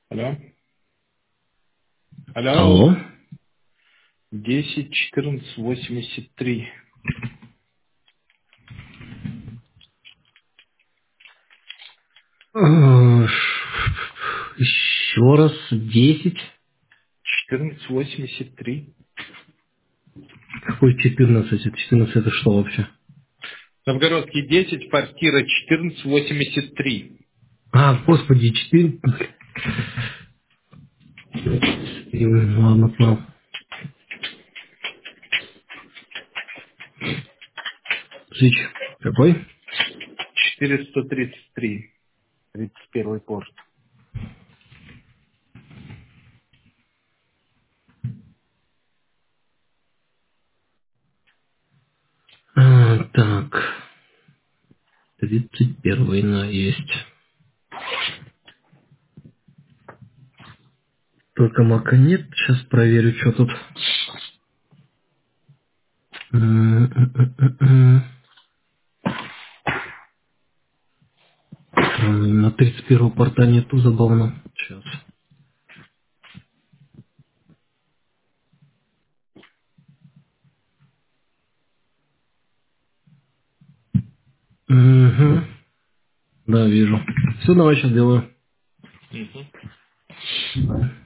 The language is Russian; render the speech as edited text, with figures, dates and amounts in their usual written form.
Алло? Алло? Алло. 10, 14, 83. Еще раз 10. 14, 83. Какой 14? Это 14 это что вообще? Новгородский 10, квартира 14, 83. А, господи, 4. Ладно, понял. Свич. Какой? 433. 31 порт. Так. 31 на есть. Только мака нет. Сейчас проверю, что тут. На 31 порта нету, забавно. Сейчас. Угу. Да, вижу. Все, давай сейчас делаю. Мгм.